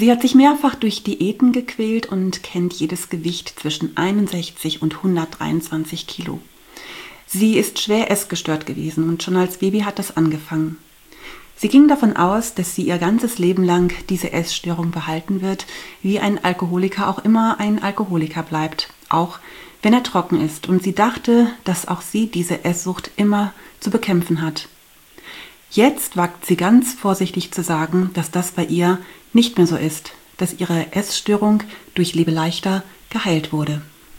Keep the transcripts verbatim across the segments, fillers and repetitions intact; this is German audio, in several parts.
Sie hat sich mehrfach durch Diäten gequält und kennt jedes Gewicht zwischen einundsechzig und hundertdreiundzwanzig Kilo. Sie ist schwer essgestört gewesen und schon als Baby hat das angefangen. Sie ging davon aus, dass sie ihr ganzes Leben lang diese Essstörung behalten wird, wie ein Alkoholiker auch immer ein Alkoholiker bleibt, auch wenn er trocken ist. Und sie dachte, dass auch sie diese Esssucht immer zu bekämpfen hat. Jetzt wagt sie ganz vorsichtig zu sagen, dass das bei ihr nicht mehr so ist, dass ihre Essstörung durch Lebe leichter geheilt wurde.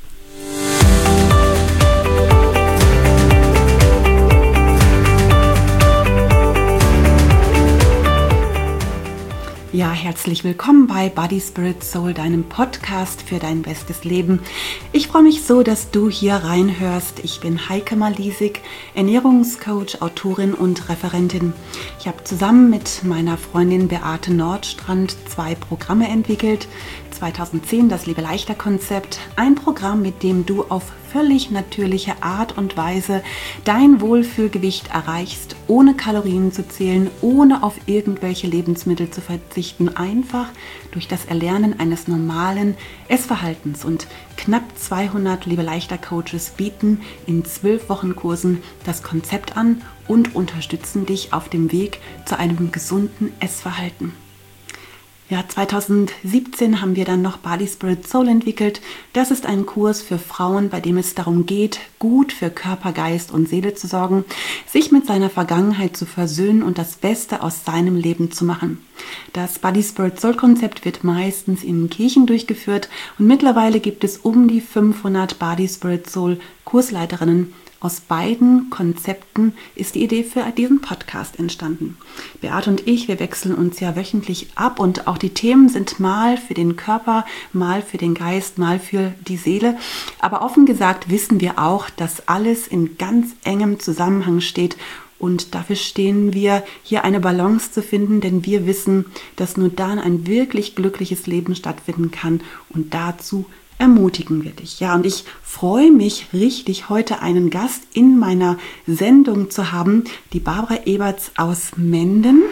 Ja, herzlich willkommen bei Body, Spirit, Soul, deinem Podcast für dein bestes Leben. Ich freue mich so, dass du hier reinhörst. Ich bin Heike Malisig, Ernährungscoach, Autorin und Referentin. Ich habe zusammen mit meiner Freundin Beate Nordstrand zwei Programme entwickelt. zweitausendzehn das Lebe leichter Konzept, ein Programm, mit dem du auf völlig natürliche Art und Weise dein Wohlfühlgewicht erreichst, ohne Kalorien zu zählen, ohne auf irgendwelche Lebensmittel zu verzichten, einfach durch das Erlernen eines normalen Essverhaltens. Und knapp zweihundert Lebe leichter Coaches bieten in zwölf Wochen Kursen das Konzept an und unterstützen dich auf dem Weg zu einem gesunden Essverhalten. Ja, zweitausendsiebzehn haben wir dann noch Body, Spirit, Soul entwickelt. Das ist ein Kurs für Frauen, bei dem es darum geht, gut für Körper, Geist und Seele zu sorgen, sich mit seiner Vergangenheit zu versöhnen und das Beste aus seinem Leben zu machen. Das Body, Spirit, Soul Konzept wird meistens in Kirchen durchgeführt und mittlerweile gibt es um die fünfhundert Body, Spirit, Soul Kursleiterinnen. Aus beiden Konzepten ist die Idee für diesen Podcast entstanden. Beate und ich, wir wechseln uns ja wöchentlich ab und auch die Themen sind mal für den Körper, mal für den Geist, mal für die Seele. Aber offen gesagt wissen wir auch, dass alles in ganz engem Zusammenhang steht und dafür stehen wir, hier eine Balance zu finden, denn wir wissen, dass nur dann ein wirklich glückliches Leben stattfinden kann und dazu ermutigen wir dich. Ja, und ich freue mich richtig, heute einen Gast in meiner Sendung zu haben, die Barbara Eberts aus Menden.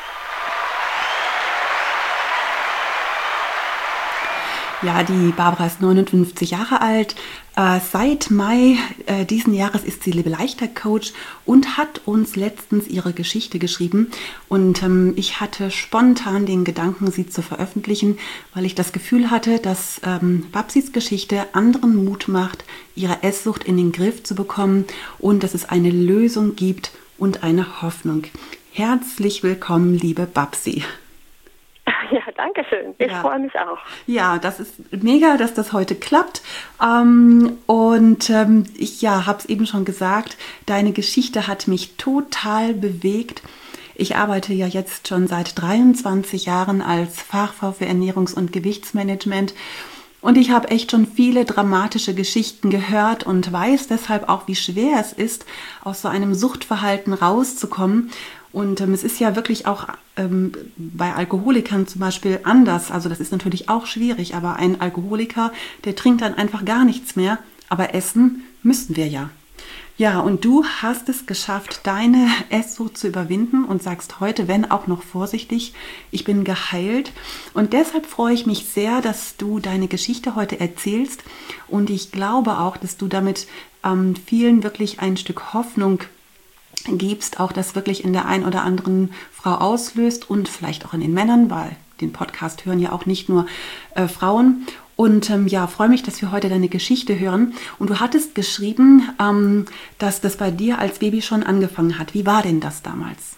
Ja, die Barbara ist neunundfünfzig Jahre alt. Äh, seit Mai äh, diesen Jahres ist sie Lebe leichter Coach und hat uns letztens ihre Geschichte geschrieben. Und ähm, ich hatte spontan den Gedanken, sie zu veröffentlichen, weil ich das Gefühl hatte, dass ähm, Babsis Geschichte anderen Mut macht, ihre Esssucht in den Griff zu bekommen und dass es eine Lösung gibt und eine Hoffnung. Herzlich willkommen, liebe Babsi. Ja, danke schön. Ich ja. freue mich auch. Ja, das ist mega, dass das heute klappt. Ähm, und ähm, ich ja, habe es eben schon gesagt, deine Geschichte hat mich total bewegt. Ich arbeite ja jetzt schon seit dreiundzwanzig Jahren als Fachfrau für Ernährungs- und Gewichtsmanagement. Und ich habe echt schon viele dramatische Geschichten gehört und weiß deshalb auch, wie schwer es ist, aus so einem Suchtverhalten rauszukommen. Und ähm, es ist ja wirklich auch ähm, bei Alkoholikern zum Beispiel anders. Also das ist natürlich auch schwierig, aber ein Alkoholiker, der trinkt dann einfach gar nichts mehr. Aber essen müssen wir ja. Ja, und du hast es geschafft, deine Esssucht zu überwinden und sagst heute, wenn auch noch vorsichtig, ich bin geheilt. Und deshalb freue ich mich sehr, dass du deine Geschichte heute erzählst. Und ich glaube auch, dass du damit ähm, vielen wirklich ein Stück Hoffnung gibst, auch das wirklich in der einen oder anderen Frau auslöst und vielleicht auch in den Männern, weil den Podcast hören ja auch nicht nur äh, Frauen. Und ähm, ja, freue mich, dass wir heute deine Geschichte hören. Und du hattest geschrieben, ähm, dass das bei dir als Baby schon angefangen hat. Wie war denn das damals?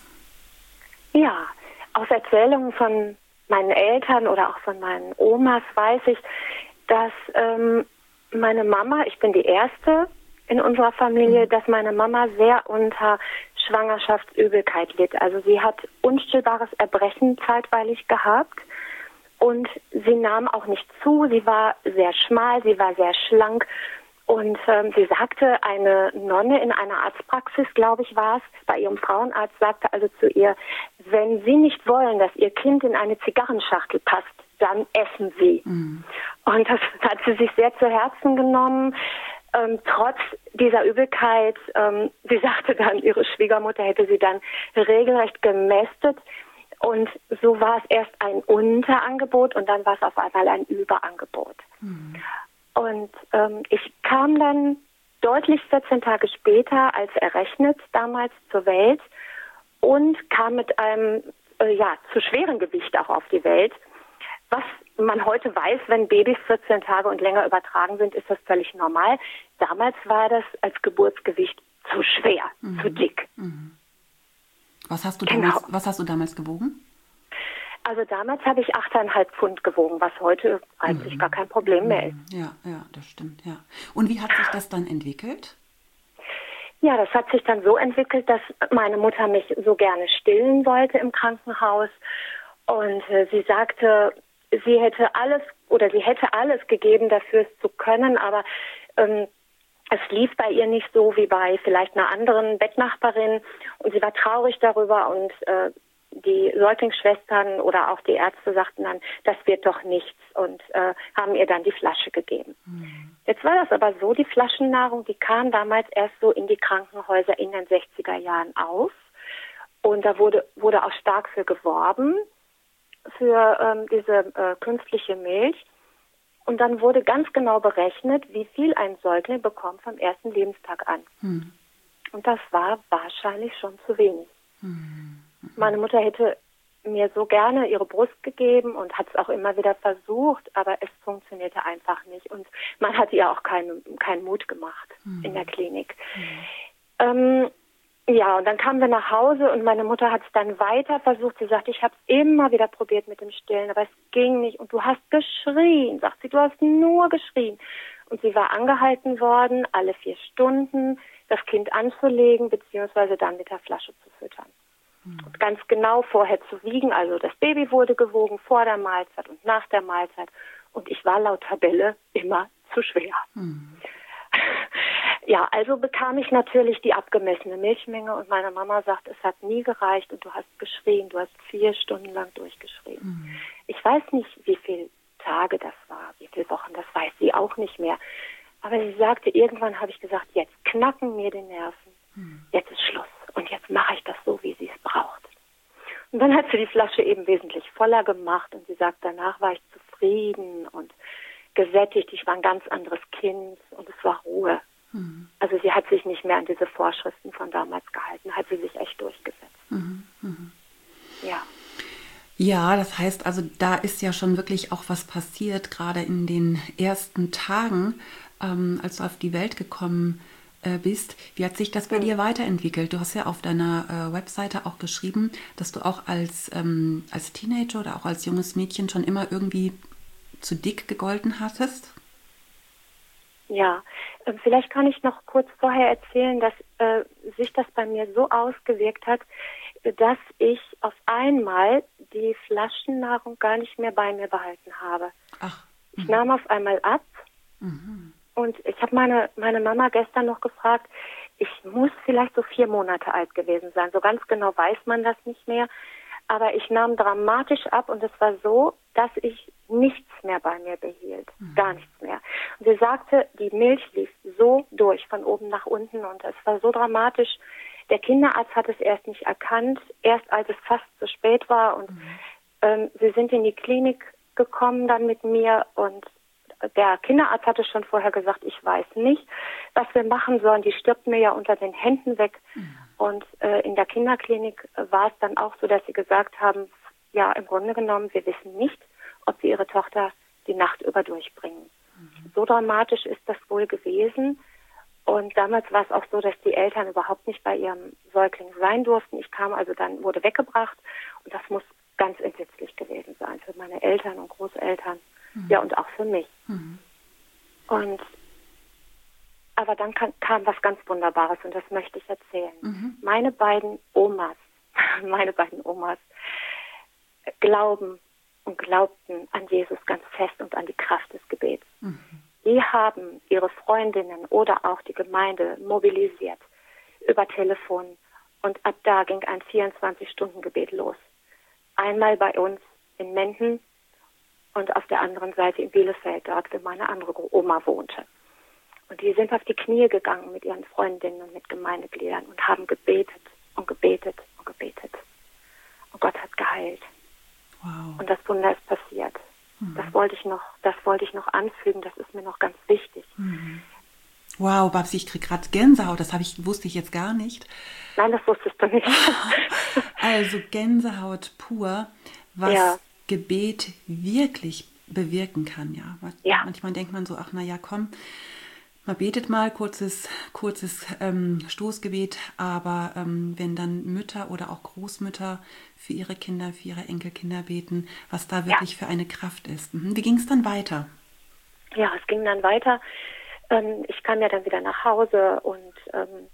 Ja, aus Erzählungen von meinen Eltern oder auch von meinen Omas weiß ich, dass ähm, meine Mama, ich bin die Erste in unserer Familie, dass meine Mama sehr unter Schwangerschaftsübelkeit litt. Also sie hat unstillbares Erbrechen zeitweilig gehabt und sie nahm auch nicht zu. Sie war sehr schmal, sie war sehr schlank und ähm, sie sagte, eine Nonne in einer Arztpraxis, glaube ich war es, bei ihrem Frauenarzt, sagte also zu ihr, wenn Sie nicht wollen, dass Ihr Kind in eine Zigarrenschachtel passt, dann essen Sie. Mhm. Und das hat sie sich sehr zu Herzen genommen. Ähm, trotz dieser Übelkeit, ähm, sie sagte dann, ihre Schwiegermutter hätte sie dann regelrecht gemästet. Und so war es erst ein Unterangebot und dann war es auf einmal ein Überangebot. Mhm. Und ähm, ich kam dann deutlich vierzehn Tage später als errechnet damals zur Welt und kam mit einem äh, ja zu schweren Gewicht auch auf die Welt. Was man heute weiß, wenn Babys vierzehn Tage und länger übertragen sind, ist das völlig normal. Damals war das als Geburtsgewicht zu schwer, mhm. zu dick. Mhm. Was hast du genau. damals, was hast du damals gewogen? Also damals habe ich achteinhalb Pfund gewogen, was heute eigentlich mhm. gar kein Problem mehr ist. Ja, ja, das stimmt, ja. Und wie hat sich das dann entwickelt? Ja, das hat sich dann so entwickelt, dass meine Mutter mich so gerne stillen wollte im Krankenhaus. Und äh, sie sagte, sie hätte alles oder sie hätte alles gegeben, dafür es zu können, aber ähm, es lief bei ihr nicht so wie bei vielleicht einer anderen Bettnachbarin. Und sie war traurig darüber und äh, die Säuglingsschwestern oder auch die Ärzte sagten dann, das wird doch nichts und äh, haben ihr dann die Flasche gegeben. Mhm. Jetzt war das aber so, die Flaschennahrung, die kam damals erst so in die Krankenhäuser in den sechziger Jahren auf und da wurde, wurde auch stark für geworben, für ähm, diese äh, künstliche Milch. Und dann wurde ganz genau berechnet, wie viel ein Säugling bekommt vom ersten Lebenstag an. Mhm. Und das war wahrscheinlich schon zu wenig. Mhm. Meine Mutter hätte mir so gerne ihre Brust gegeben und hat es auch immer wieder versucht, aber es funktionierte einfach nicht. Und man hat ihr auch keinen keinen Mut gemacht mhm. in der Klinik. Mhm. Ähm, ja, und dann kamen wir nach Hause und meine Mutter hat es dann weiter versucht. Sie sagte, ich habe es immer wieder probiert mit dem Stillen, aber es ging nicht. Und du hast geschrien, sagt sie, du hast nur geschrien. Und sie war angehalten worden, alle vier Stunden das Kind anzulegen, beziehungsweise dann mit der Flasche zu füttern. Und ganz genau vorher zu wiegen, also das Baby wurde gewogen vor der Mahlzeit und nach der Mahlzeit und ich war laut Tabelle immer zu schwer. Mhm. Ja, also bekam ich natürlich die abgemessene Milchmenge und meine Mama sagt, es hat nie gereicht und du hast geschrien, du hast vier Stunden lang durchgeschrien. Mhm. Ich weiß nicht, wie viele Tage das war, wie viele Wochen, das weiß sie auch nicht mehr. Aber sie sagte, irgendwann habe ich gesagt, jetzt knacken mir die Nerven, mhm. jetzt ist Schluss. Und jetzt mache ich das so, wie sie es braucht. Und dann hat sie die Flasche eben wesentlich voller gemacht und sie sagt, danach war ich zufrieden und gesättigt. Ich war ein ganz anderes Kind und es war Ruhe. Mhm. Also sie hat sich nicht mehr an diese Vorschriften von damals gehalten, hat sie sich echt durchgesetzt. Mhm. Mhm. Ja. Ja, das heißt also, da ist ja schon wirklich auch was passiert, gerade in den ersten Tagen, ähm, als du auf die Welt gekommen bist. bist. Wie hat sich das bei mhm. dir weiterentwickelt? Du hast ja auf deiner äh, Webseite auch geschrieben, dass du auch als, ähm, als Teenager oder auch als junges Mädchen schon immer irgendwie zu dick gegolten hattest. Ja, äh, vielleicht kann ich noch kurz vorher erzählen, dass äh, sich das bei mir so ausgewirkt hat, dass ich auf einmal die Flaschennahrung gar nicht mehr bei mir behalten habe. Ach. Mhm. Ich nahm auf einmal ab. Mhm. Und ich habe meine, meine Mama gestern noch gefragt, ich muss vielleicht so vier Monate alt gewesen sein. So ganz genau weiß man das nicht mehr. Aber ich nahm dramatisch ab und es war so, dass ich nichts mehr bei mir behielt. Mhm. Gar nichts mehr. Und sie sagte, die Milch lief so durch, von oben nach unten. Und es war so dramatisch. Der Kinderarzt hat es erst nicht erkannt, erst als es fast zu spät war. Und mhm. ähm, sie sind in die Klinik gekommen dann mit mir und der Kinderarzt hatte schon vorher gesagt, ich weiß nicht, was wir machen sollen. Die stirbt mir ja unter den Händen weg. Mhm. Und äh, in der Kinderklinik äh, war es dann auch so, dass sie gesagt haben, ja, im Grunde genommen, wir wissen nicht, ob sie ihre Tochter die Nacht über durchbringen. Mhm. So dramatisch ist das wohl gewesen. Und damals war es auch so, dass die Eltern überhaupt nicht bei ihrem Säugling sein durften. Ich kam also dann, wurde weggebracht. Und das muss ganz entsetzlich gewesen sein für meine Eltern und Großeltern. Mhm. Ja, und auch für mich. Mhm. Und aber dann kam, kam was ganz Wunderbares und das möchte ich erzählen. Mhm. Meine beiden Omas, meine beiden Omas glauben und glaubten an Jesus ganz fest und an die Kraft des Gebets. Mhm. Die haben ihre Freundinnen oder auch die Gemeinde mobilisiert über Telefon und ab da ging ein vierundzwanzig-Stunden-Gebet los. Einmal bei uns in Menden und auf der anderen Seite in Bielefeld, dort, wo meine andere Oma wohnte. Und die sind auf die Knie gegangen mit ihren Freundinnen und mit Gemeindegliedern und haben gebetet und gebetet und gebetet. Und Gott hat geheilt. Wow. Und das Wunder ist passiert. Mhm. Das wollte ich noch, das wollte ich noch anfügen, das ist mir noch ganz wichtig. Mhm. Wow, Babsi, ich kriege gerade Gänsehaut, das habe ich, wusste ich jetzt gar nicht. Nein, das wusstest du nicht. Also Gänsehaut pur, was ja. Gebet wirklich bewirken kann. Ja. ja. Manchmal denkt man so, ach na ja, komm, man betet mal, kurzes, kurzes ähm, Stoßgebet, aber ähm, wenn dann Mütter oder auch Großmütter für ihre Kinder, für ihre Enkelkinder beten, was da wirklich ja. für eine Kraft ist. Mhm. Wie ging es dann weiter? Ja, es ging dann weiter. Ähm, ich kam ja dann wieder nach Hause und ähm,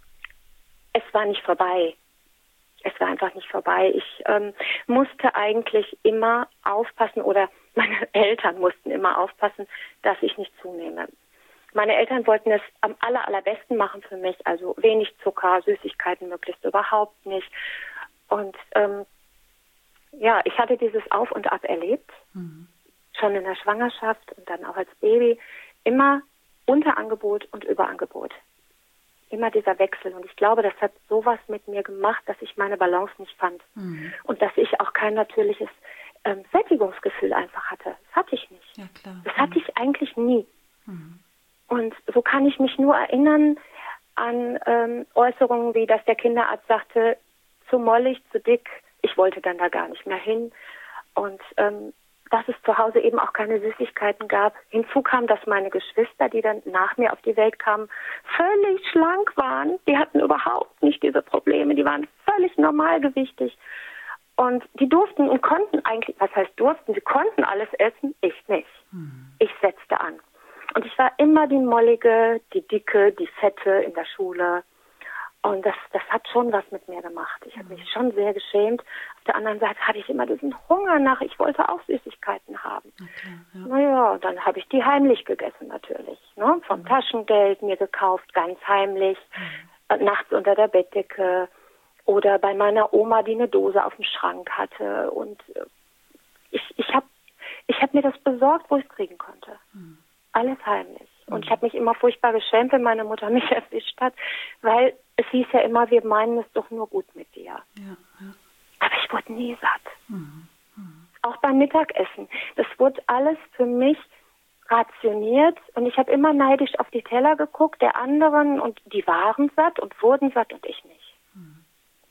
es war nicht vorbei. Es war einfach nicht vorbei. Ich ähm, musste eigentlich immer aufpassen oder meine Eltern mussten immer aufpassen, dass ich nicht zunehme. Meine Eltern wollten es am aller, allerbesten machen für mich, also wenig Zucker, Süßigkeiten möglichst überhaupt nicht. Und ähm, ja, ich hatte dieses Auf und Ab erlebt, mhm. schon in der Schwangerschaft und dann auch als Baby, immer Unterangebot und Überangebot. Immer dieser Wechsel. Und ich glaube, das hat sowas mit mir gemacht, dass ich meine Balance nicht fand. Mhm. Und dass ich auch kein natürliches ähm, Sättigungsgefühl einfach hatte. Das hatte ich nicht. Ja, klar. Das hatte ich eigentlich nie. Mhm. Und so kann ich mich nur erinnern an ähm, Äußerungen wie, dass der Kinderarzt sagte, zu mollig, zu dick. Ich wollte dann da gar nicht mehr hin. Und ähm, dass es zu Hause eben auch keine Süßigkeiten gab. Hinzu kam, dass meine Geschwister, die dann nach mir auf die Welt kamen, völlig schlank waren. Die hatten überhaupt nicht diese Probleme. Die waren völlig normalgewichtig. Und die durften und konnten eigentlich, was heißt durften, sie konnten alles essen, ich nicht. Hm. Ich setzte an. Und ich war immer die Mollige, die Dicke, die Fette in der Schule. Und das, das hat schon was mit mir gemacht. Ich habe mich schon sehr geschämt. Auf der anderen Seite hatte ich immer diesen Hunger nach, ich wollte auch Süßigkeiten haben. Okay, ja. Naja, dann habe ich die heimlich gegessen natürlich. Ne? Vom mhm. Taschengeld mir gekauft, ganz heimlich, mhm. nachts unter der Bettdecke oder bei meiner Oma, die eine Dose auf dem Schrank hatte. Und ich, ich habe ich hab mir das besorgt, wo ich es kriegen konnte. Mhm. Alles heimlich. Und ich habe mich immer furchtbar geschämt, wenn meine Mutter mich erwischt hat, weil es hieß ja immer, wir meinen es doch nur gut mit dir. Ja, ja. Aber ich wurde nie satt. Mhm. Mhm. Auch beim Mittagessen. Das wurde alles für mich rationiert und ich habe immer neidisch auf die Teller geguckt der anderen und die waren satt und wurden satt und ich nicht. Mhm.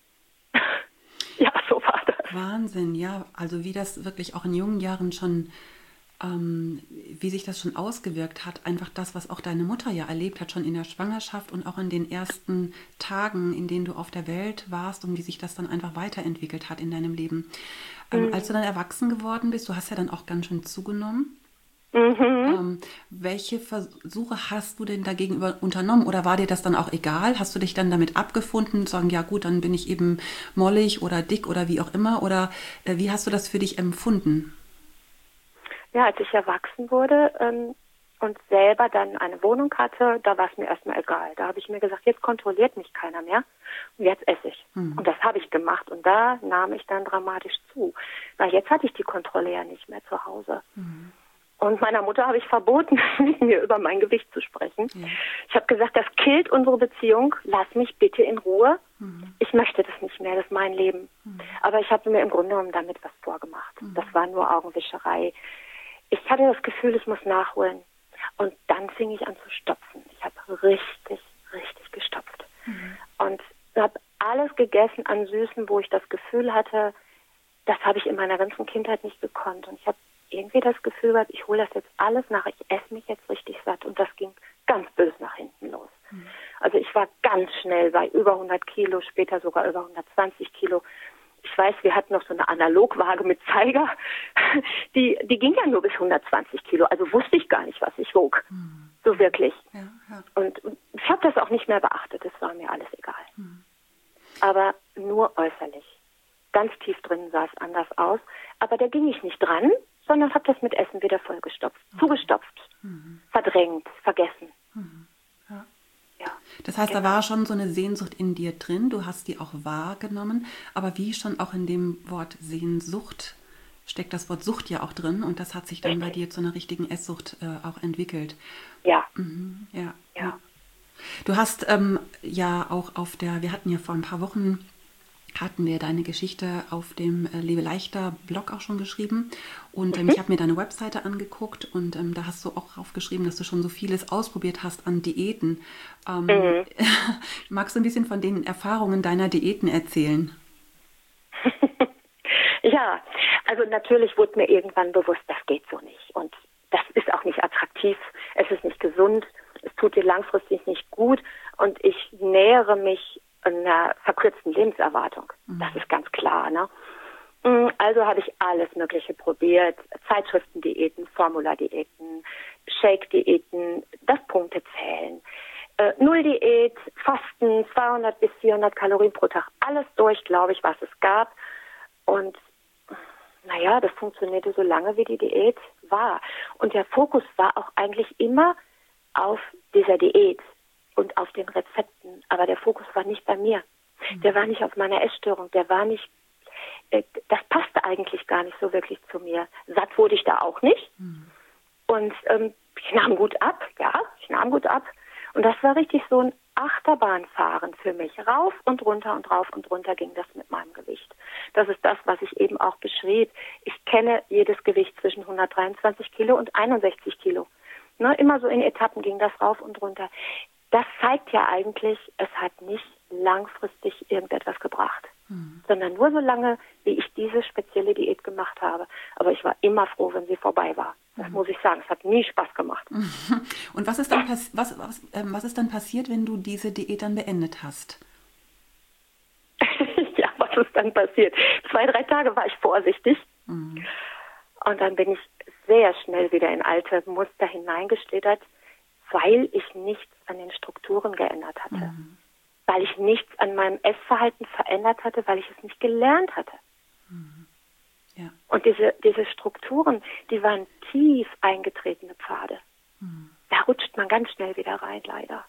Ja, so war das. Wahnsinn, ja. Also wie das wirklich auch in jungen Jahren schon Ähm, wie sich das schon ausgewirkt hat, einfach das, was auch deine Mutter ja erlebt hat, schon in der Schwangerschaft und auch in den ersten Tagen, in denen du auf der Welt warst und wie sich das dann einfach weiterentwickelt hat in deinem Leben. Ähm, mhm. Als du dann erwachsen geworden bist, du hast ja dann auch ganz schön zugenommen. Mhm. Ähm, welche Versuche hast du denn dagegen unternommen oder war dir das dann auch egal? Hast du dich dann damit abgefunden, zu sagen, ja gut, dann bin ich eben mollig oder dick oder wie auch immer oder äh, wie hast du das für dich empfunden? Ja, als ich erwachsen wurde ähm, und selber dann eine Wohnung hatte, da war es mir erstmal egal. Da habe ich mir gesagt, jetzt kontrolliert mich keiner mehr und jetzt esse ich. Mhm. Und das habe ich gemacht und da nahm ich dann dramatisch zu. Weil jetzt hatte ich die Kontrolle ja nicht mehr zu Hause. Mhm. Und meiner Mutter habe ich verboten, mit mir über mein Gewicht zu sprechen. Mhm. Ich habe gesagt, das killt unsere Beziehung, lass mich bitte in Ruhe. Mhm. Ich möchte das nicht mehr, das ist mein Leben. Mhm. Aber ich habe mir im Grunde genommen damit was vorgemacht. Mhm. Das war nur Augenwischerei. Ich hatte das Gefühl, ich muss nachholen. Und dann fing ich an zu stopfen. Ich habe richtig, richtig gestopft. Mhm. Und habe alles gegessen an Süßen, wo ich das Gefühl hatte, das habe ich in meiner ganzen Kindheit nicht gekonnt. Und ich habe irgendwie das Gefühl gehabt, ich hole das jetzt alles nach, ich esse mich jetzt richtig satt. Und das ging ganz böse nach hinten los. Mhm. Also ich war ganz schnell bei über hundert Kilo, später sogar über hundertzwanzig Kilo. Ich weiß, wir hatten noch so eine Analogwaage mit Zeiger, die, die ging ja nur bis hundertzwanzig Kilo, also wusste ich gar nicht, was ich wog, mhm. so wirklich. Ja, ja. Und, und ich habe das auch nicht mehr beachtet, das war mir alles egal. Mhm. Aber nur äußerlich. Ganz tief drin sah es anders aus, aber da ging ich nicht dran, sondern habe das mit Essen wieder vollgestopft, okay. zugestopft, mhm. verdrängt, vergessen. Mhm. Ja. Ja, das heißt, genau. Da war schon so eine Sehnsucht in dir drin, du hast die auch wahrgenommen, aber wie schon auch in dem Wort Sehnsucht steckt das Wort Sucht ja auch drin und das hat sich dann Richtig. Bei dir zu einer richtigen Esssucht äh, auch entwickelt. Ja. Mhm, ja, ja. ja. Du hast ähm, ja auch auf der, wir hatten ja vor ein paar Wochen, hatten wir deine Geschichte auf dem äh, Lebe leichter Blog auch schon geschrieben. Und ähm, mhm. ich habe mir deine Webseite angeguckt und ähm, da hast du auch aufgeschrieben, dass du schon so vieles ausprobiert hast an Diäten. Ähm, mhm. Magst du ein bisschen von den Erfahrungen deiner Diäten erzählen? Ja, also natürlich wurde mir irgendwann bewusst, das geht so nicht. Und das ist auch nicht attraktiv, es ist nicht gesund, es tut dir langfristig nicht gut und ich nähere mich einer verkürzten Lebenserwartung. Mhm. Das ist ganz klar, ne? Also habe ich alles Mögliche probiert. Zeitschriftendiäten, Formula-Diäten, Shake-Diäten, das Punktezählen, äh, Null-Diät, Fasten, zweihundert bis vierhundert Kalorien pro Tag. Alles durch, glaube ich, was es gab. Und naja, das funktionierte so lange, wie die Diät war. Und der Fokus war auch eigentlich immer auf dieser Diät und auf den Rezepten. Aber der Fokus war nicht bei mir. Mhm. Der war nicht auf meiner Essstörung. Der war nicht, äh, das passte eigentlich gar nicht so wirklich zu mir. Satt wurde ich da auch nicht. Mhm. Und ähm, ich nahm gut ab. Ja, ich nahm gut ab. Und das war richtig so ein Achterbahnfahren für mich. Rauf und runter und rauf und runter ging das mit meinem Gewicht. Das ist das, was ich eben auch beschrieb. Ich kenne jedes Gewicht zwischen hundertdreiundzwanzig Kilo und einundsechzig Kilo. Ne, immer so in Etappen ging das rauf und runter. Das zeigt ja eigentlich, es hat nicht langfristig irgendetwas gebracht, mhm. sondern nur so lange, wie ich diese spezielle Diät gemacht habe. Aber ich war immer froh, wenn sie vorbei war. Das mhm. muss ich sagen. Es hat nie Spaß gemacht. Und was ist dann pass- was, was, ähm, was ist dann passiert, wenn du diese Diät dann beendet hast? Ja, was ist dann passiert? Zwei, drei Tage war ich vorsichtig. Mhm. Und dann bin ich sehr schnell wieder in alte Muster hineingeschlittert, weil ich nichts an den Strukturen geändert hatte. Mhm. Weil ich nichts an meinem Essverhalten verändert hatte, weil ich es nicht gelernt hatte. Mhm. Ja. Und diese, diese Strukturen, die waren tief eingetretene Pfade. Mhm. Da rutscht man ganz schnell wieder rein, leider.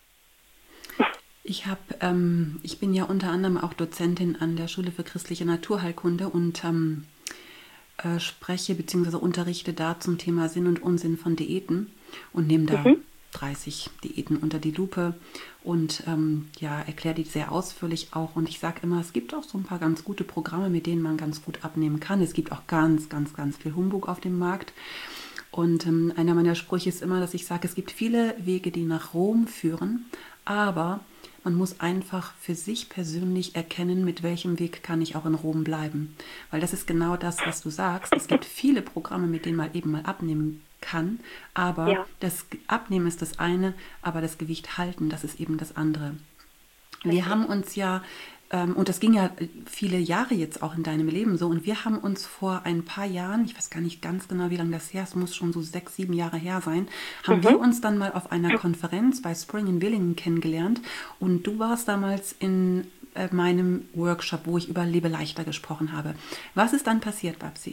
Ich habe, ähm, ich bin ja unter anderem auch Dozentin an der Schule für christliche Naturheilkunde und ähm, äh, spreche bzw. unterrichte da zum Thema Sinn und Unsinn von Diäten und nehme da mhm. dreißig Diäten unter die Lupe und ähm, ja, erkläre die sehr ausführlich auch. Und ich sage immer, es gibt auch so ein paar ganz gute Programme, mit denen man ganz gut abnehmen kann. Es gibt auch ganz, ganz, ganz viel Humbug auf dem Markt. Und ähm, einer meiner Sprüche ist immer, dass ich sage, es gibt viele Wege, die nach Rom führen, aber man muss einfach für sich persönlich erkennen, mit welchem Weg kann ich auch in Rom bleiben. Weil das ist genau das, was du sagst. Es gibt viele Programme, mit denen man eben mal abnehmen kann, aber ja. das Abnehmen ist das eine, aber das Gewicht halten, das ist eben das andere. Wir okay. haben uns ja, ähm, und das ging ja viele Jahre jetzt auch in deinem Leben so, und wir haben uns vor ein paar Jahren, ich weiß gar nicht ganz genau, wie lange das her ist, muss schon so sechs, sieben Jahre her sein, haben mhm. wir uns dann mal auf einer Konferenz bei Spring in Willingen kennengelernt und du warst damals in äh, meinem Workshop, wo ich über Lebe leichter gesprochen habe. Was ist dann passiert, Babsi?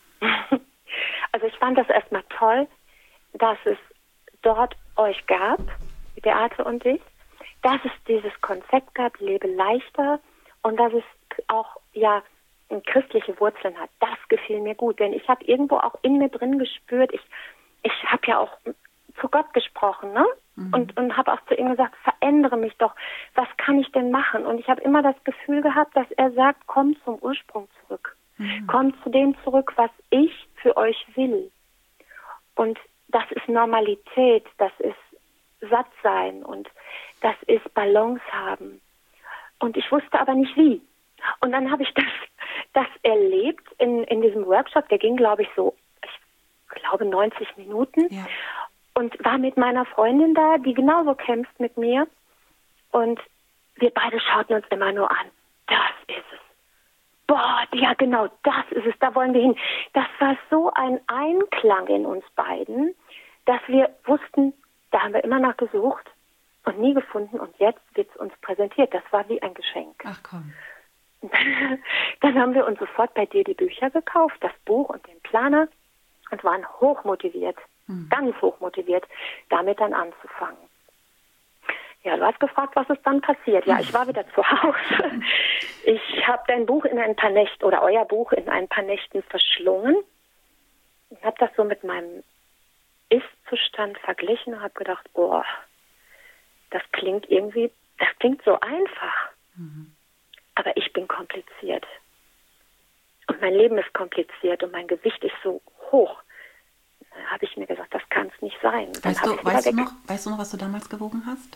Also ich fand das erstmal toll, dass es dort euch gab, Beate und ich, dass es dieses Konzept gab, Lebe leichter, und dass es auch ja christliche Wurzeln hat. Das gefiel mir gut, denn ich habe irgendwo auch in mir drin gespürt, ich ich habe ja auch zu Gott gesprochen, ne? Mhm. Und, und habe auch zu ihm gesagt, verändere mich doch, was kann ich denn machen? Und ich habe immer das Gefühl gehabt, dass er sagt, komm zum Ursprung zurück. Mhm. Komm zu dem zurück, was ich für euch will. Und das ist Normalität, das ist satt sein und das ist Balance haben. Und ich wusste aber nicht wie. Und dann habe ich das, das erlebt in, in diesem Workshop, der ging, glaube ich, so, ich glaube, neunzig Minuten. Ja. Und war mit meiner Freundin da, die genauso kämpft mit mir. Und wir beide schauten uns immer nur an. Das ist es. Boah, ja genau, das ist es, da wollen wir hin. Das war so ein Einklang in uns beiden, dass wir wussten, da haben wir immer nach gesucht und nie gefunden, und jetzt wird es uns präsentiert. Das war wie ein Geschenk. Ach komm. Dann haben wir uns sofort bei dir die Bücher gekauft, das Buch und den Planer, und waren hochmotiviert, hm. ganz hochmotiviert, damit dann anzufangen. Ja, du hast gefragt, was ist dann passiert. Ja, ich war wieder zu Hause. Ich habe dein Buch in ein paar Nächten, oder euer Buch in ein paar Nächten verschlungen und habe das so mit meinem Ist-Zustand verglichen und habe gedacht, oh, das klingt irgendwie, das klingt so einfach. Mhm. aber ich bin kompliziert. Und mein Leben ist kompliziert und mein Gewicht ist so hoch. Da habe ich mir gesagt, das kann es nicht sein. Dann Weißt, du, weißt, du noch, weißt du noch, was du damals gewogen hast?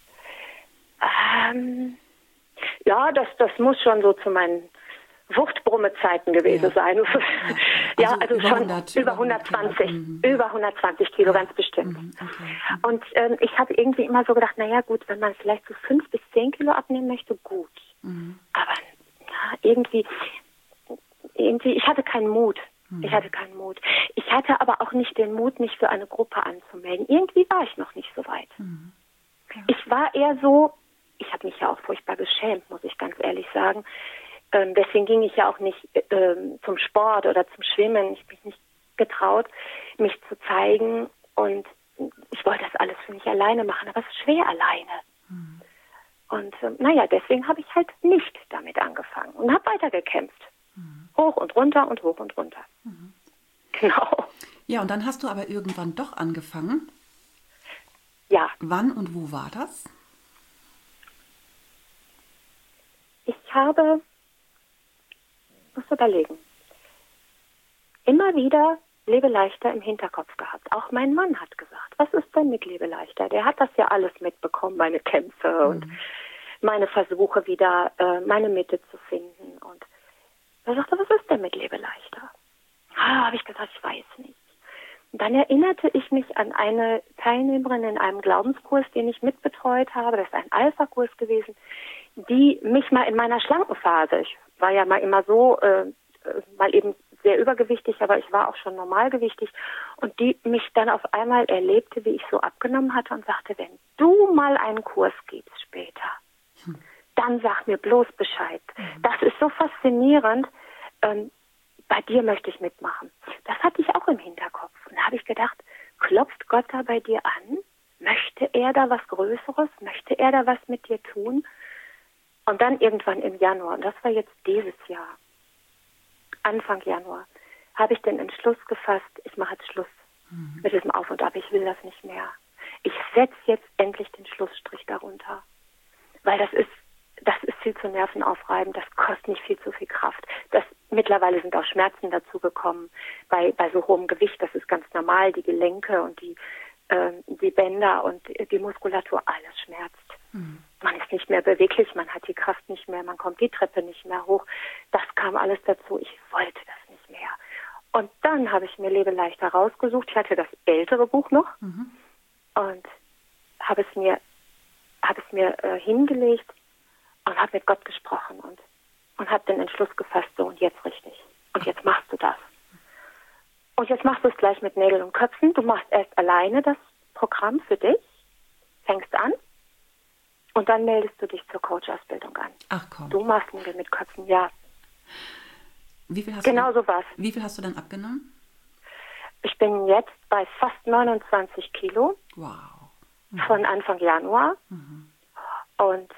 Ähm, ja, das, das muss schon so zu meinen Wuchtbrumme-Zeiten gewesen ja. sein. Ja, ja, also, also über schon hundert, über hundertzwanzig, mhm. über hundertzwanzig Kilo, ja. ganz bestimmt. Mhm. Okay. Und ähm, ich habe irgendwie immer so gedacht, naja gut, wenn man vielleicht so fünf bis zehn Kilo abnehmen möchte, gut. Mhm. Aber ja, irgendwie, irgendwie, ich hatte keinen Mut. Mhm. Ich hatte keinen Mut. Ich hatte aber auch nicht den Mut, mich für eine Gruppe anzumelden. Irgendwie war ich noch nicht so weit. Mhm. Ja. Ich war eher so, ich habe mich ja auch furchtbar geschämt, muss ich ganz ehrlich sagen. Ähm, deswegen ging ich ja auch nicht ähm, zum Sport oder zum Schwimmen. Ich habe mich nicht getraut, mich zu zeigen. Und ich wollte das alles für mich alleine machen, aber es ist schwer alleine. Mhm. Und ähm, naja, deswegen habe ich halt nicht damit angefangen und habe weitergekämpft. Mhm. Hoch und runter und hoch und runter. Mhm. Genau. Ja, und dann hast du aber irgendwann doch angefangen. Ja. Wann und wo war das? Ich habe, muss überlegen, immer wieder Lebe leichter im Hinterkopf gehabt. Auch mein Mann hat gesagt, was ist denn mit Lebe leichter? Der hat das ja alles mitbekommen, meine Kämpfe mhm. und meine Versuche wieder, äh, meine Mitte zu finden. Und er sagte, was ist denn mit Lebe leichter? Ah, habe ich gesagt, ich weiß nicht. Und dann erinnerte ich mich an eine Teilnehmerin in einem Glaubenskurs, den ich mitbetreut habe. Das ist ein Alpha-Kurs gewesen, die mich mal in meiner schlanken Phase, ich war ja mal immer so, äh, mal eben sehr übergewichtig, aber ich war auch schon normalgewichtig, und die mich dann auf einmal erlebte, wie ich so abgenommen hatte und sagte, wenn du mal einen Kurs gibst später, hm. dann sag mir bloß Bescheid. Mhm. Das ist so faszinierend. Ähm, bei dir möchte ich mitmachen. Das hatte ich auch im Hinterkopf. Und da habe ich gedacht, klopft Gott da bei dir an? Möchte er da was Größeres? Möchte er da was mit dir tun? Und dann irgendwann im Januar, und das war jetzt dieses Jahr, Anfang Januar, habe ich den Entschluss gefasst, ich mache jetzt Schluss mhm. mit diesem Auf und Ab. Ich will das nicht mehr. Ich setze jetzt endlich den Schlussstrich darunter. Weil das ist, das ist viel zu nervenaufreibend, das kostet nicht viel zu viel Kraft. Das, mittlerweile sind auch Schmerzen dazugekommen bei, bei so hohem Gewicht. Das ist ganz normal, die Gelenke und die, äh, die Bänder und die Muskulatur, alles schmerzt. Mhm. Man ist nicht mehr beweglich, man hat die Kraft nicht mehr, man kommt die Treppe nicht mehr hoch. Das kam alles dazu. Ich wollte das nicht mehr. Und dann habe ich mir Lebe leichter rausgesucht. Ich hatte das ältere Buch noch mhm. und habe es mir, habe es mir äh, hingelegt und habe mit Gott gesprochen und, und habe den Entschluss gefasst, so und jetzt richtig. Und jetzt machst du das. Und jetzt machst du es gleich mit Nägeln und Köpfen. Du machst erst alleine das Programm für dich, fängst an. Und dann meldest du dich zur Coach-Ausbildung an. Ach komm. Du machst Nägel mit Köpfen, ja. Wie viel hast genau du, so was. Wie viel hast du dann abgenommen? Ich bin jetzt bei fast neunundzwanzig Kilo. Wow. Mhm. Von Anfang Januar. Mhm. Und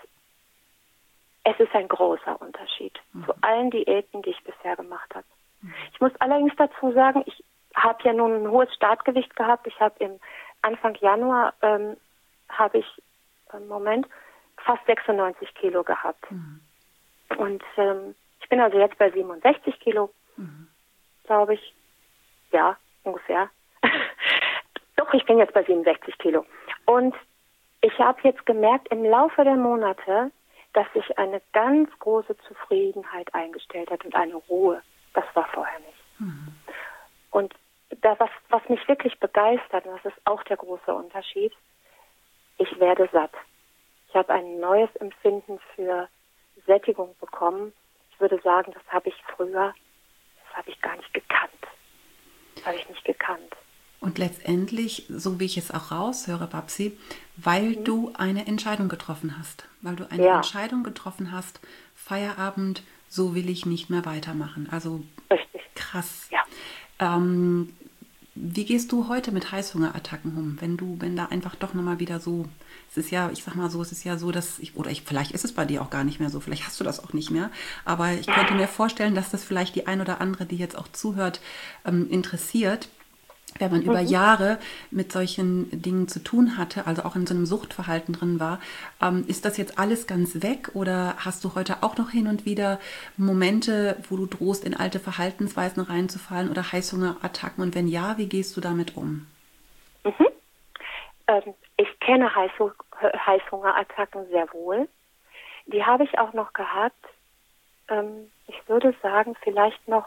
es ist ein großer Unterschied mhm. zu allen Diäten, die ich bisher gemacht habe. Mhm. Ich muss allerdings dazu sagen, ich habe ja nun ein hohes Startgewicht gehabt. Ich habe im Anfang Januar ähm, habe ich im Moment fast sechsundneunzig Kilo gehabt. Mhm. Und ähm, ich bin also jetzt bei siebenundsechzig Kilo, mhm. glaube ich. Ja, ungefähr. Doch, ich bin jetzt bei siebenundsechzig Kilo. Und ich habe jetzt gemerkt im Laufe der Monate, dass sich eine ganz große Zufriedenheit eingestellt hat und eine Ruhe. Das war vorher nicht. Mhm. Und da, was, was mich wirklich begeistert, und das ist auch der große Unterschied, ich werde satt. Ich habe ein neues Empfinden für Sättigung bekommen. Ich würde sagen, das habe ich früher, das habe ich gar nicht gekannt. Das habe ich nicht gekannt. Und letztendlich, so wie ich es auch raushöre, Babsi, weil mhm. du eine Entscheidung getroffen hast. Weil du eine ja. Entscheidung getroffen hast, Feierabend, so will ich nicht mehr weitermachen. Also richtig. Krass. Ja. Ähm, wie gehst du heute mit Heißhungerattacken um, wenn du, wenn da einfach doch nochmal wieder so, es ist ja, ich sag mal so, es ist ja so, dass ich, oder ich, vielleicht ist es bei dir auch gar nicht mehr so, vielleicht hast du das auch nicht mehr, aber ich könnte mir vorstellen, dass das vielleicht die ein oder andere, die jetzt auch zuhört, ähm, interessiert. wenn man mhm. über Jahre mit solchen Dingen zu tun hatte, also auch in so einem Suchtverhalten drin war, ähm, ist das jetzt alles ganz weg oder hast du heute auch noch hin und wieder Momente, wo du drohst, in alte Verhaltensweisen reinzufallen oder Heißhungerattacken? Und wenn ja, wie gehst du damit um? Mhm. Ähm, ich kenne Heißhu- Heißhungerattacken sehr wohl. Die habe ich auch noch gehabt. Ähm, ich würde sagen, vielleicht noch,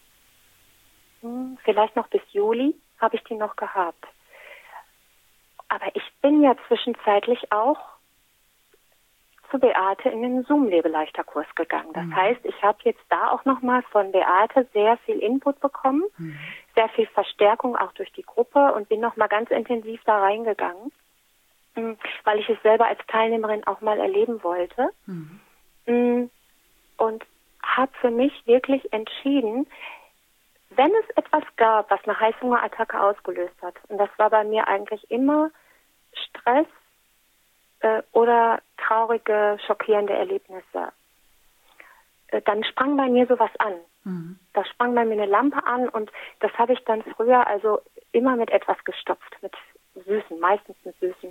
hm, vielleicht noch bis Juli habe ich die noch gehabt. Aber ich bin ja zwischenzeitlich auch zu Beate in den Zoom-Lebeleichter-Kurs gegangen. Das mhm. heißt, ich habe jetzt da auch nochmal von Beate sehr viel Input bekommen, mhm. sehr viel Verstärkung auch durch die Gruppe und bin nochmal ganz intensiv da reingegangen, weil ich es selber als Teilnehmerin auch mal erleben wollte. Mhm. Und habe für mich wirklich entschieden, wenn es etwas gab, was eine Heißhungerattacke ausgelöst hat, und das war bei mir eigentlich immer Stress äh, oder traurige, schockierende Erlebnisse, äh, dann sprang bei mir sowas an. Mhm. Da sprang bei mir eine Lampe an und das habe ich dann früher also immer mit etwas gestopft, mit Süßen, meistens mit Süßen.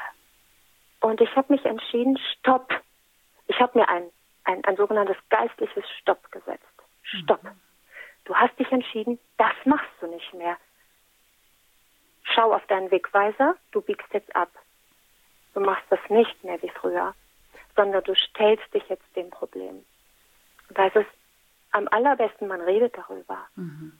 Und ich habe mich entschieden, stopp. Ich habe mir ein, ein, ein sogenanntes geistliches Stopp gesetzt. Stopp. Mhm. Du hast dich entschieden, das machst du nicht mehr. Schau auf deinen Wegweiser, du biegst jetzt ab. Du machst das nicht mehr wie früher, sondern du stellst dich jetzt dem Problem. Und da ist es am allerbesten, man redet darüber. Mhm.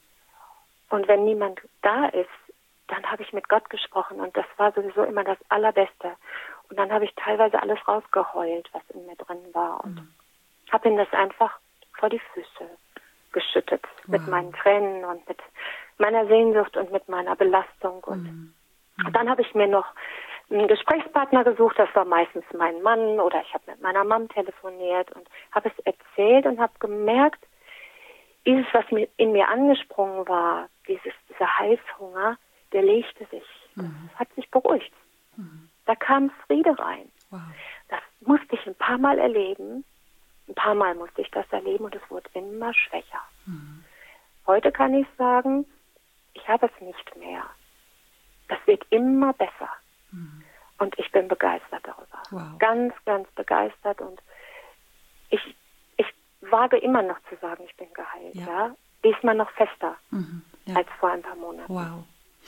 Und wenn niemand da ist, dann habe ich mit Gott gesprochen und das war sowieso immer das Allerbeste. Und dann habe ich teilweise alles rausgeheult, was in mir drin war und mhm. habe ihm das einfach vor die Füße geschüttet, wow. mit meinen Tränen und mit meiner Sehnsucht und mit meiner Belastung. Und, mhm. und dann habe ich mir noch einen Gesprächspartner gesucht, das war meistens mein Mann oder ich habe mit meiner Mom telefoniert und habe es erzählt und habe gemerkt, dieses, was mir in mir angesprungen war, dieses, dieser Heißhunger, der legte sich, mhm. das hat sich beruhigt. Mhm. Da kam Friede rein. Wow. Das musste ich ein paar Mal erleben. Ein paar Mal musste ich das erleben und es wurde immer schwächer. Mhm. Heute kann ich sagen, ich habe es nicht mehr. Das wird immer besser. Mhm. Und ich bin begeistert darüber. Wow. Ganz, ganz begeistert. Und ich, ich wage immer noch zu sagen, ich bin geheilt. Ja. Ja? Diesmal noch fester mhm. ja. als vor ein paar Monaten. Wow.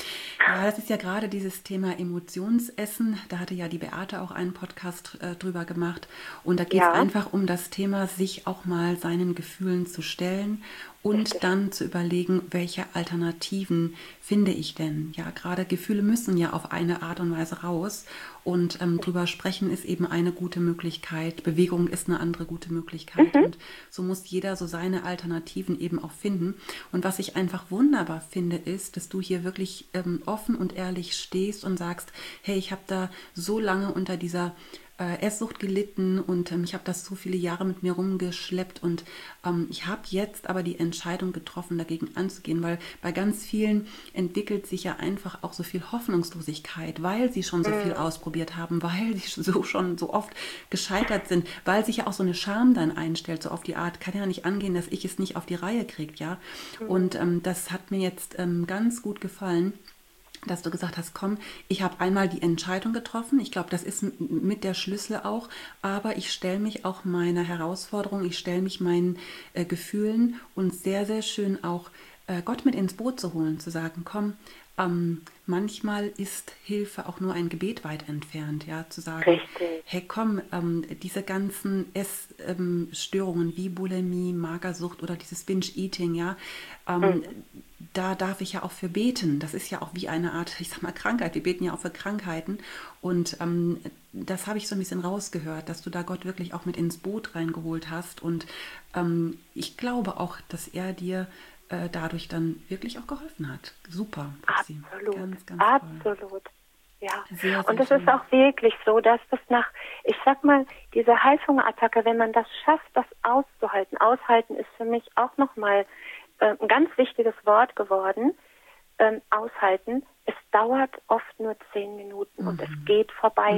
Ja, das ist ja gerade dieses Thema Emotionsessen. Da hatte ja die Beate auch einen Podcast äh, drüber gemacht. Und da geht es ja. einfach um das Thema, sich auch mal seinen Gefühlen zu stellen und Richtig. Dann zu überlegen, welche Alternativen finde ich denn. Ja, gerade Gefühle müssen ja auf eine Art und Weise raus. Und ähm, drüber sprechen ist eben eine gute Möglichkeit. Bewegung ist eine andere gute Möglichkeit. Mhm. Und so muss jeder so seine Alternativen eben auch finden. Und was ich einfach wunderbar finde, ist, dass du hier wirklich ähm, offen und ehrlich stehst und sagst, hey, ich habe da so lange unter dieser äh, Esssucht gelitten und ähm, ich habe das so viele Jahre mit mir rumgeschleppt und ähm, ich habe jetzt aber die Entscheidung getroffen, dagegen anzugehen, weil bei ganz vielen entwickelt sich ja einfach auch so viel Hoffnungslosigkeit, weil sie schon so viel ausprobiert haben, weil sie so schon so oft gescheitert sind, weil sich ja auch so eine Scham dann einstellt, so auf die Art, kann ja nicht angehen, dass ich es nicht auf die Reihe kriege, ja. Und ähm, das hat mir jetzt ähm, ganz gut gefallen, dass du gesagt hast, komm, ich habe einmal die Entscheidung getroffen. Ich glaube, das ist mit der Schlüssel auch. Aber ich stelle mich auch meiner Herausforderung, ich stelle mich meinen äh, Gefühlen und sehr, sehr schön auch äh, Gott mit ins Boot zu holen, zu sagen, komm, ähm, manchmal ist Hilfe auch nur ein Gebet weit entfernt, ja, zu sagen, Richtig. hey komm, ähm, diese ganzen Essstörungen ähm, wie Bulimie, Magersucht oder dieses Binge-Eating, ja, ähm, mhm. da darf ich ja auch für beten. Das ist ja auch wie eine Art, ich sag mal, Krankheit. Wir beten ja auch für Krankheiten. Und ähm, das habe ich so ein bisschen rausgehört, dass du da Gott wirklich auch mit ins Boot reingeholt hast. Und ähm, ich glaube auch, dass er dir äh, dadurch dann wirklich auch geholfen hat. Super. Pupsi. Absolut. Ganz, ganz Absolut. Toll. Ja. Sehr, sehr und es schön. ist auch wirklich so, dass das nach, ich sag mal, diese Heißhungerattacke, wenn man das schafft, das auszuhalten. Aushalten ist für mich auch nochmal äh, ein ganz wichtiges Wort geworden. Ähm, aushalten. Es dauert oft nur zehn Minuten mhm. und es geht vorbei. Mhm.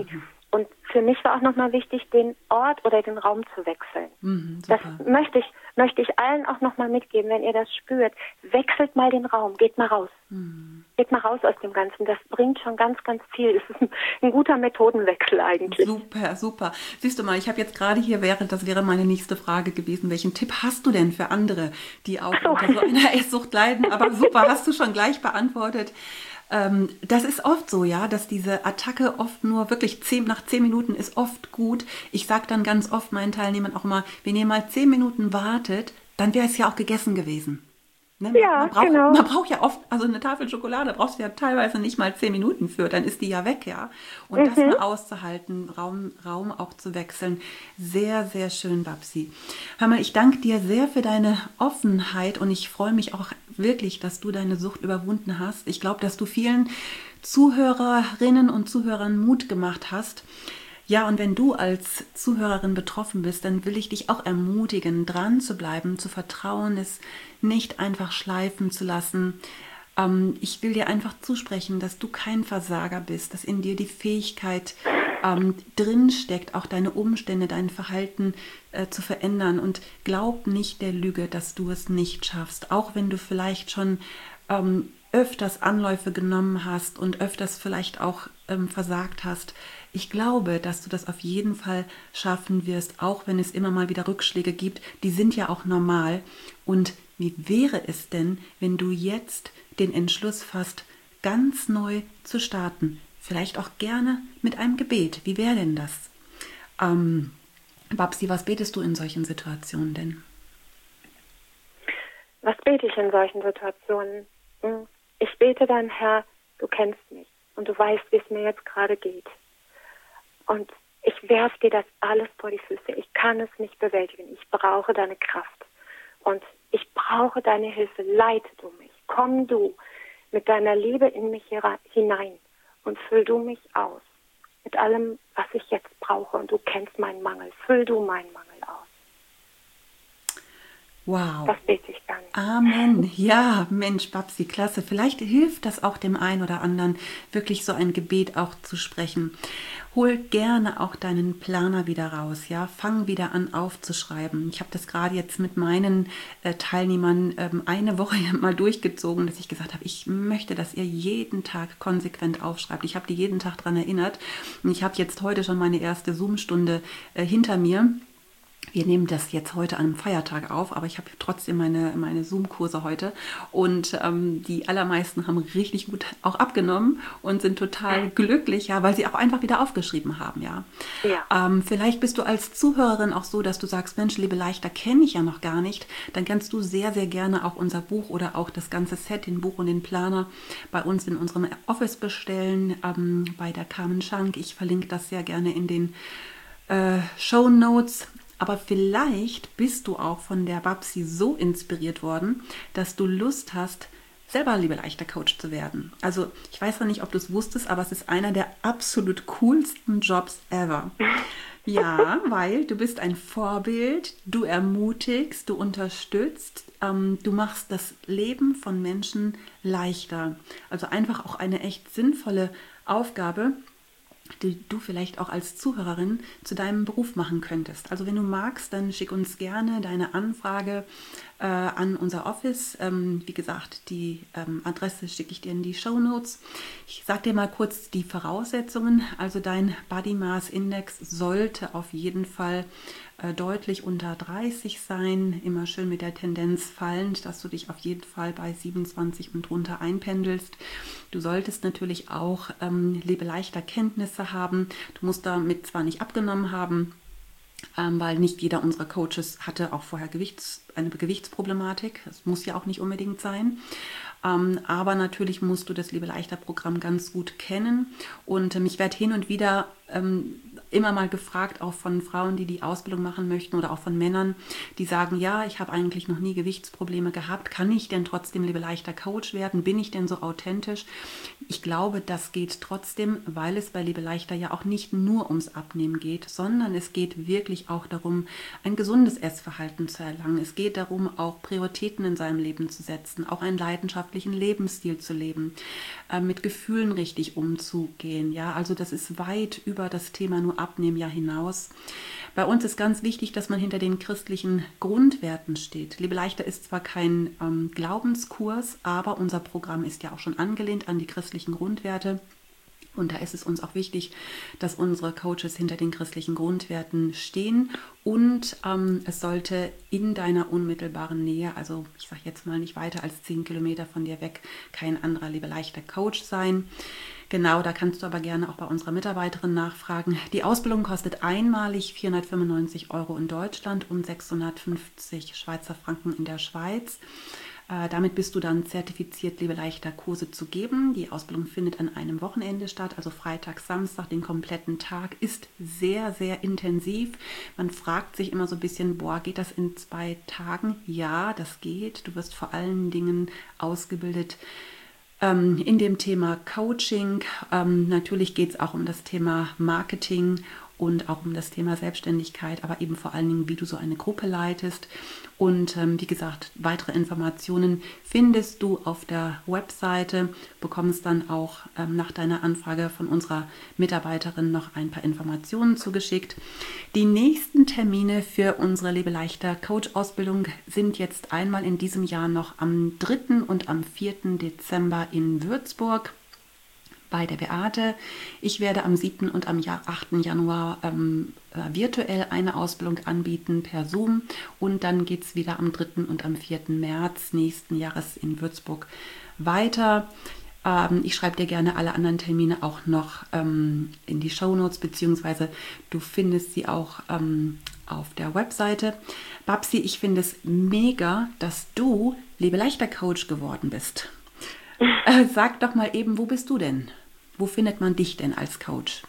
Und für mich war auch nochmal wichtig, den Ort oder den Raum zu wechseln. Mhm, das möchte ich, möchte ich allen auch nochmal mitgeben, wenn ihr das spürt. Wechselt mal den Raum, geht mal raus. Mhm. Geht mal raus aus dem Ganzen. Das bringt schon ganz, ganz viel. Es ist ein, ein guter Methodenwechsel eigentlich. Super, super. Siehst du mal, ich habe jetzt gerade hier, wäre, das wäre meine nächste Frage gewesen, welchen Tipp hast du denn für andere, die auch so. unter so einer Esssucht leiden? Aber super, hast du schon gleich beantwortet. Ähm, das ist oft so, ja, dass diese Attacke oft nur wirklich zehn, nach zehn Minuten ist oft gut. Ich sage dann ganz oft meinen Teilnehmern auch immer, wenn ihr mal zehn Minuten wartet, dann wäre es ja auch gegessen gewesen. Ne? Ja, man, braucht, genau. man braucht ja oft, also eine Tafel Schokolade brauchst du ja teilweise nicht mal zehn Minuten für, dann ist die ja weg, ja. Und mhm. das mal auszuhalten, Raum, Raum auch zu wechseln, sehr, sehr schön, Babsi. Hör mal, ich danke dir sehr für deine Offenheit und ich freue mich auch wirklich, dass du deine Sucht überwunden hast. Ich glaube, dass du vielen Zuhörerinnen und Zuhörern Mut gemacht hast. Ja, und wenn du als Zuhörerin betroffen bist, dann will ich dich auch ermutigen, dran zu bleiben, zu vertrauen, es nicht einfach schleifen zu lassen. Ähm, ich will dir einfach zusprechen, dass du kein Versager bist, dass in dir die Fähigkeit ähm, drinsteckt, auch deine Umstände, dein Verhalten äh, zu verändern. Und glaub nicht der Lüge, dass du es nicht schaffst, auch wenn du vielleicht schon ähm, öfters Anläufe genommen hast und öfters vielleicht auch ähm, versagt hast. Ich glaube, dass du das auf jeden Fall schaffen wirst, auch wenn es immer mal wieder Rückschläge gibt. Die sind ja auch normal. Und wie wäre es denn, wenn du jetzt den Entschluss fasst, ganz neu zu starten? Vielleicht auch gerne mit einem Gebet. Wie wäre denn das? Ähm, Babsi, was betest du in solchen Situationen denn? Was bete ich in solchen Situationen? Ich bete dann, Herr, du kennst mich und du weißt, wie es mir jetzt gerade geht. Und ich werfe dir das alles vor die Füße. Ich kann es nicht bewältigen. Ich brauche deine Kraft. Und ich brauche deine Hilfe. Leite du mich. Komm du mit deiner Liebe in mich hinein und füll du mich aus. Mit allem, was ich jetzt brauche. Und du kennst meinen Mangel. Füll du meinen Mangel aus. Wow. Das bete ich dann. Amen. Ja, Mensch, Babsi, klasse. Vielleicht hilft das auch dem einen oder anderen, wirklich so ein Gebet auch zu sprechen. Hol gerne auch deinen Planer wieder raus, ja, fang wieder an aufzuschreiben. Ich habe das gerade jetzt mit meinen äh, Teilnehmern ähm, eine Woche mal durchgezogen, dass ich gesagt habe, ich möchte, dass ihr jeden Tag konsequent aufschreibt. Ich habe die jeden Tag daran erinnert und ich habe jetzt heute schon meine erste Zoom-Stunde äh, hinter mir. Wir nehmen das jetzt heute an einem Feiertag auf, aber ich habe trotzdem meine, meine Zoom-Kurse heute und ähm, die allermeisten haben richtig gut auch abgenommen und sind total glücklich, ja, weil sie auch einfach wieder aufgeschrieben haben, ja. ja. Ähm, vielleicht bist du als Zuhörerin auch so, dass du sagst, Mensch, Lebe leichter kenne ich ja noch gar nicht, dann kannst du sehr, sehr gerne auch unser Buch oder auch das ganze Set, den Buch und den Planer bei uns in unserem Office bestellen, ähm, bei der Carmen Schank. Ich verlinke das sehr gerne in den äh, Shownotes. Aber vielleicht bist du auch von der Babsi so inspiriert worden, dass du Lust hast, selber Lebe leichter Coach zu werden. Also ich weiß noch nicht, ob du es wusstest, aber es ist einer der absolut coolsten Jobs ever. Ja, weil du bist ein Vorbild, du ermutigst, du unterstützt, ähm, du machst das Leben von Menschen leichter. Also einfach auch eine echt sinnvolle Aufgabe, die du vielleicht auch als Zuhörerin zu deinem Beruf machen könntest. Also wenn du magst, dann schick uns gerne deine Anfrage äh, an unser Office. Ähm, wie gesagt, die ähm, Adresse schicke ich dir in die Shownotes. Ich sage dir mal kurz die Voraussetzungen. Also dein Body Mass Index sollte auf jeden Fall äh, deutlich unter dreißig sein. Immer schön mit der Tendenz fallend, dass du dich auf jeden Fall bei siebenundzwanzig und drunter einpendelst. Du solltest natürlich auch ähm, Lebe leichter Kenntnisse haben. Du musst damit zwar nicht abgenommen haben, ähm, weil nicht jeder unserer Coaches hatte auch vorher Gewichts, eine Gewichtsproblematik. Das muss ja auch nicht unbedingt sein. Ähm, aber natürlich musst du das Lebe leichter Programm ganz gut kennen. Und ähm, ich werde hin und wieder ähm, immer mal gefragt, auch von Frauen, die die Ausbildung machen möchten oder auch von Männern, die sagen, ja, ich habe eigentlich noch nie Gewichtsprobleme gehabt. Kann ich denn trotzdem Lebe leichter Coach werden? Bin ich denn so authentisch? Ich glaube, das geht trotzdem, weil es bei Lebe leichter ja auch nicht nur ums Abnehmen geht, sondern es geht wirklich auch darum, ein gesundes Essverhalten zu erlangen. Es geht darum, auch Prioritäten in seinem Leben zu setzen, auch einen leidenschaftlichen Lebensstil zu leben, äh, mit Gefühlen richtig umzugehen. Ja, also das ist weit über das Thema nur Abnehmen ja hinaus. Bei uns ist ganz wichtig, dass man hinter den christlichen Grundwerten steht. Lebe leichter ist zwar kein ähm, Glaubenskurs, aber unser Programm ist ja auch schon angelehnt an die christlichen Grundwerte. Und da ist es uns auch wichtig, dass unsere Coaches hinter den christlichen Grundwerten stehen. Und ähm, es sollte in deiner unmittelbaren Nähe, also ich sage jetzt mal nicht weiter als zehn Kilometer von dir weg, kein anderer Lebe leichter Coach sein. Genau, da kannst du aber gerne auch bei unserer Mitarbeiterin nachfragen. Die Ausbildung kostet einmalig vierhundertfünfundneunzig Euro in Deutschland und sechshundertfünfzig Schweizer Franken in der Schweiz. Äh, damit bist du dann zertifiziert, Lebe leichter Kurse zu geben. Die Ausbildung findet an einem Wochenende statt, also Freitag, Samstag, den kompletten Tag. Ist sehr, sehr intensiv. Man fragt sich immer so ein bisschen, boah, geht das in zwei Tagen? Ja, das geht. Du wirst vor allen Dingen ausgebildet ähm, in dem Thema Coaching. Ähm, natürlich geht es auch um das Thema Marketing und auch um das Thema Selbstständigkeit, aber eben vor allen Dingen, wie du so eine Gruppe leitest. Und ähm, wie gesagt, weitere Informationen findest du auf der Webseite, bekommst dann auch ähm, nach deiner Anfrage von unserer Mitarbeiterin noch ein paar Informationen zugeschickt. Die nächsten Termine für unsere Lebe leichter Coach-Ausbildung sind jetzt einmal in diesem Jahr noch am dritten und am vierten Dezember in Würzburg bei der Beate. Ich werde am siebten und am achten Januar ähm, virtuell eine Ausbildung anbieten per Zoom und dann geht es wieder am dritten und am vierten März nächsten Jahres in Würzburg weiter. Ähm, ich schreibe dir gerne alle anderen Termine auch noch ähm, in die Shownotes, beziehungsweise du findest sie auch ähm, auf der Webseite. Babsi, ich finde es mega, dass du Lebe leichter Coach geworden bist. Äh, sag doch mal eben, wo bist du denn? Wo findet man dich denn als Coach?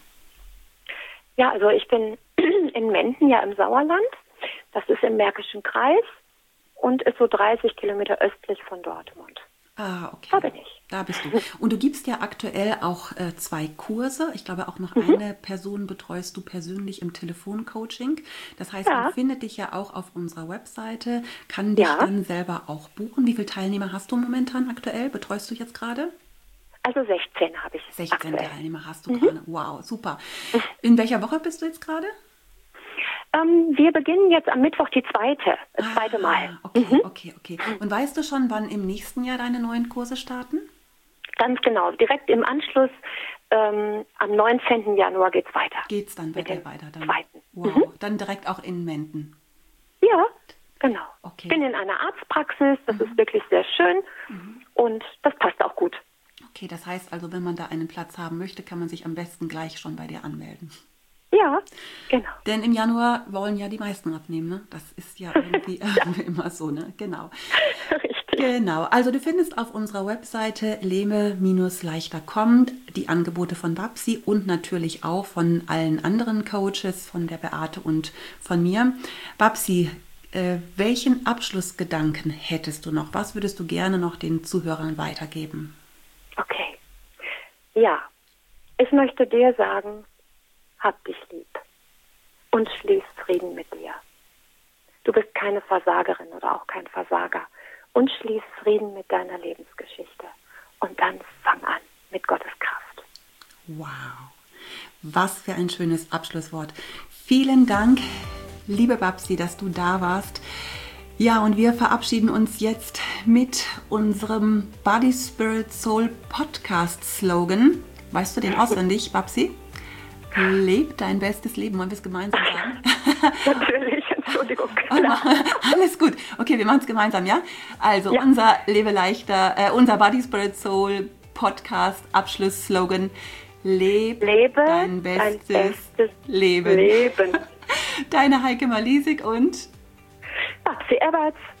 Ja, also ich bin in Menden, ja im Sauerland. Das ist im Märkischen Kreis und ist so dreißig Kilometer östlich von Dortmund. Ah, okay. Da bin ich. Da bist du. Und du gibst ja aktuell auch äh, zwei Kurse. Ich glaube, auch noch Mhm. eine Person betreust du persönlich im Telefoncoaching. Das heißt, Ja. man findet dich ja auch auf unserer Webseite, kann dich Ja. dann selber auch buchen. Wie viele Teilnehmer hast du momentan aktuell? Betreust du jetzt gerade? Also sechzehn habe ich sechzehn aktuell. Teilnehmer hast du gerade. Wow, super. In welcher Woche bist du jetzt gerade? Ähm, wir beginnen jetzt am Mittwoch die zweite, das zweite Mal. Ah, okay, okay, okay. Und weißt du schon, wann im nächsten Jahr deine neuen Kurse starten? Ganz genau, direkt im Anschluss, ähm, am neunzehnten Januar geht es weiter. Geht's dann bei Mit dir dem weiter? Dann? zweiten. Wow, dann direkt auch in Menden. Ja, genau. Okay. Ich bin in einer Arztpraxis, das ist wirklich sehr schön und das passt auch gut. Okay, das heißt also, wenn man da einen Platz haben möchte, kann man sich am besten gleich schon bei dir anmelden. Ja, genau. Denn im Januar wollen ja die meisten abnehmen, ne? Das ist ja irgendwie äh, immer so, ne? Genau. Richtig. Genau, also du findest auf unserer Webseite lebe leichter punkt com die Angebote von Babsi und natürlich auch von allen anderen Coaches, von der Beate und von mir. Babsi, äh, welchen Abschlussgedanken hättest du noch? Was würdest du gerne noch den Zuhörern weitergeben? Okay. Ja, ich möchte dir sagen, hab dich lieb und schließ Frieden mit dir. Du bist keine Versagerin oder auch kein Versager und schließ Frieden mit deiner Lebensgeschichte. Und dann fang an mit Gottes Kraft. Wow, was für ein schönes Abschlusswort. Vielen Dank, liebe Babsi, dass du da warst. Ja, und wir verabschieden uns jetzt mit unserem Body, Spirit, Soul Podcast Slogan. Weißt du den auswendig, Babsi? Leb dein bestes Leben. Wollen wir es gemeinsam sagen? Natürlich, Entschuldigung. Alles gut. Okay, wir machen es gemeinsam, ja? Also ja. unser Lebe leichter, äh, unser Body, Spirit, Soul Podcast Abschlussslogan. Leb Lebe dein bestes, dein bestes Leben. Leben. Deine Heike Malisik und Babsi Eberts.